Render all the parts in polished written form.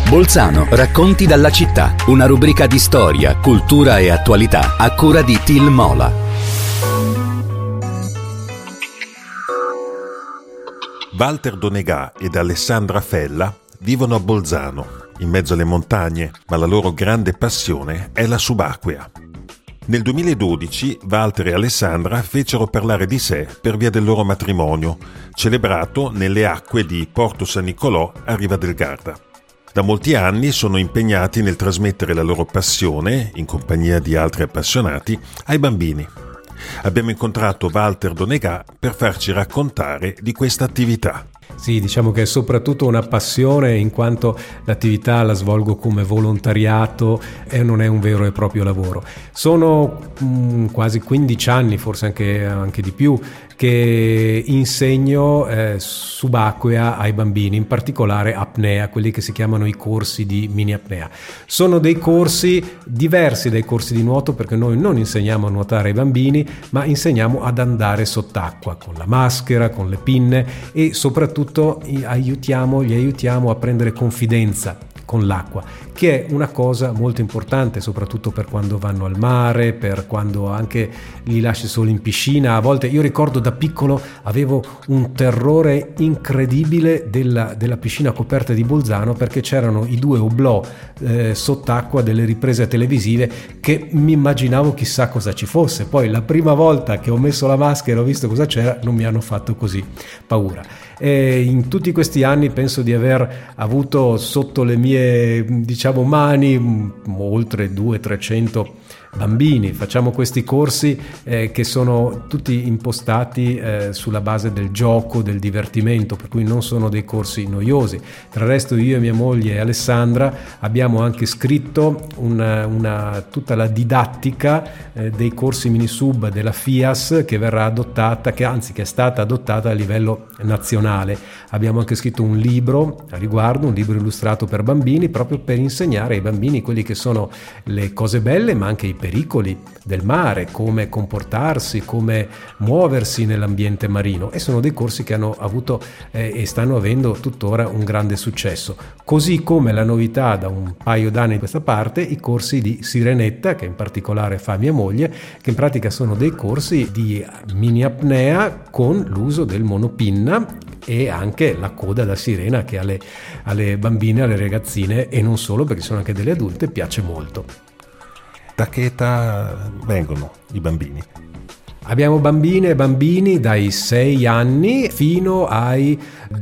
Bolzano, racconti dalla città, una rubrica di storia, cultura e attualità a cura di Til Mola. Walter Donegà ed Alessandra Fella vivono a Bolzano, in mezzo alle montagne, ma la loro grande passione è la subacquea. Nel 2012 Walter e Alessandra fecero parlare di sé per via del loro matrimonio, celebrato nelle acque di Porto San Nicolò a Riva del Garda. Da molti anni sono impegnati nel trasmettere la loro passione, in compagnia di altri appassionati, ai bambini. Abbiamo incontrato Walter Donegà per farci raccontare di questa attività. Sì, diciamo che è soprattutto una passione, in quanto l'attività la svolgo come volontariato e non è un vero e proprio lavoro. Sono quasi 15 anni, forse anche di più, che insegno subacquea ai bambini, in particolare apnea, quelli che si chiamano i corsi di mini apnea. Sono dei corsi diversi dai corsi di nuoto, perché noi non insegniamo a nuotare ai bambini, ma insegniamo ad andare sott'acqua con la maschera, con le pinne, e soprattutto gli aiutiamo a prendere confidenza con l'acqua, che è una cosa molto importante, soprattutto per quando vanno al mare, per quando anche li lasci solo in piscina. A volte, io ricordo da piccolo, avevo un terrore incredibile della piscina coperta di Bolzano, perché c'erano i due oblò sott'acqua delle riprese televisive che mi immaginavo chissà cosa ci fosse. Poi la prima volta che ho messo la maschera e ho visto cosa c'era, non mi hanno fatto così paura. In tutti questi anni penso di aver avuto sotto le mie, mani oltre 200-300 bambini. Facciamo questi corsi che sono tutti impostati sulla base del gioco, del divertimento, per cui non sono dei corsi noiosi. Tra il resto, io e mia moglie Alessandra abbiamo anche scritto tutta la didattica dei corsi mini sub della FIAS, che verrà adottata, che è stata adottata a livello nazionale. Abbiamo anche scritto un libro a riguardo, un libro illustrato per bambini, proprio per insegnare ai bambini quelli che sono le cose belle, ma anche i pericoli del mare, come comportarsi, come muoversi nell'ambiente marino. E sono dei corsi che hanno avuto e stanno avendo tuttora un grande successo. Così come la novità da un paio d'anni a questa parte, i corsi di Sirenetta, che in particolare fa mia moglie, che in pratica sono dei corsi di mini apnea con l'uso del monopinna e anche la coda da sirena, che alle bambine, alle ragazzine, e non solo, perché sono anche delle adulte, piace molto. Da che età vengono i bambini? Abbiamo bambine e bambini dai 6 anni fino ai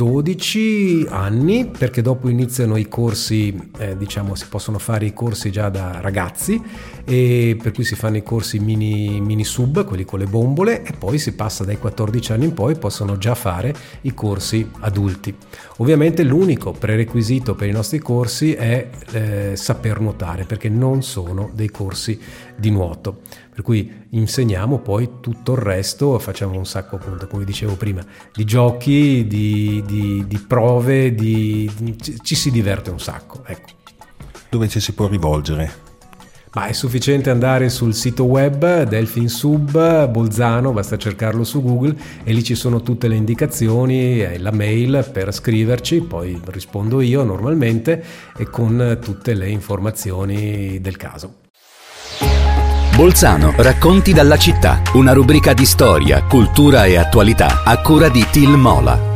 12 anni, perché dopo iniziano i corsi, si possono fare i corsi già da ragazzi, e per cui si fanno i corsi mini sub, quelli con le bombole, e poi si passa dai 14 anni in poi, possono già fare i corsi adulti. Ovviamente l'unico prerequisito per i nostri corsi è saper nuotare, perché non sono dei corsi di nuoto, per cui insegniamo poi tutto il resto, facciamo un sacco, appunto, come dicevo prima, di giochi, di prove, ci si diverte un sacco, ecco. Dove ci si può rivolgere? Ma è sufficiente andare sul sito web Delfin Sub Bolzano, basta cercarlo su Google e lì ci sono tutte le indicazioni e la mail per scriverci, poi rispondo io normalmente e con tutte le informazioni del caso. Bolzano, racconti dalla città, una rubrica di storia, cultura e attualità a cura di Til Mola.